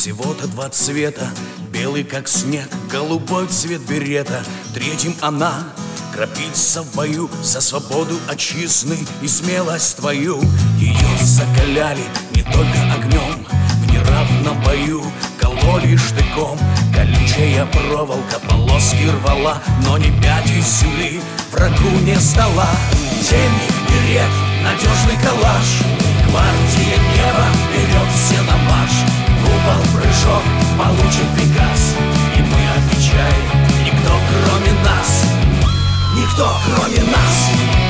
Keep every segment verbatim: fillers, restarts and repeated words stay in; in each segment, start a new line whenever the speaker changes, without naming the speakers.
Всего-то два цвета, белый как снег, голубой цвет берета. Третьим она крапится в бою за свободу отчизны и смелость твою. Ее закаляли не только огнем, в неравном бою кололи штыком. Колючая проволока полоски рвала, но ни пяти земли врагу не сдала. Зимний берет, надежный калаш, гвардия неба, вперед все на марш. Купол, прыжок, получен приказ, и мы отвечаем: никто кроме нас, никто кроме нас.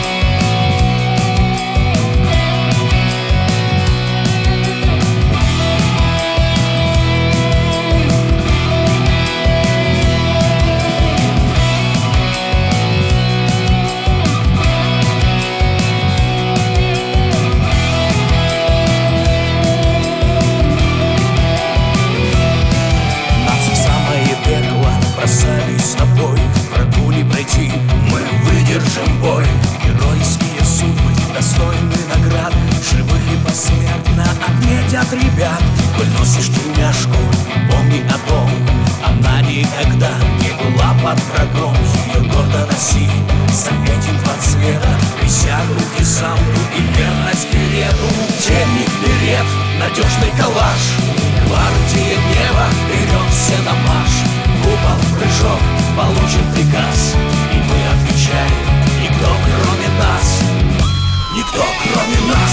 Бросались на бой, врагу не пройти, мы выдержим бой. Геройские судьбы, достойны наград, живых и посмертно отметят ребят. Коль носишь тельняшку, помни о том, она никогда не была под врагом. Ее гордо носи, за этим два цвета, присягу десанту и верность берету. Темник берет, надежный калаш, гвардия неба, вперед все на марш. Купол, прыжок, получен приказ, и мы отвечаем: никто кроме нас, никто кроме нас.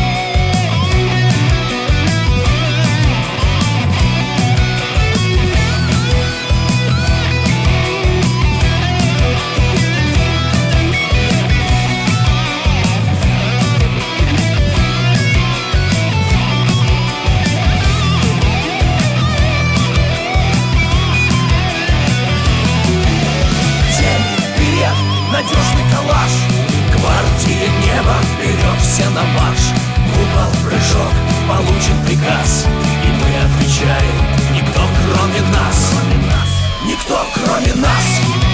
Надежный калаш, гвардия неба, вперед все на марш. Купол, прыжок, получен приказ, и мы отвечаем: никто кроме нас, никто кроме нас.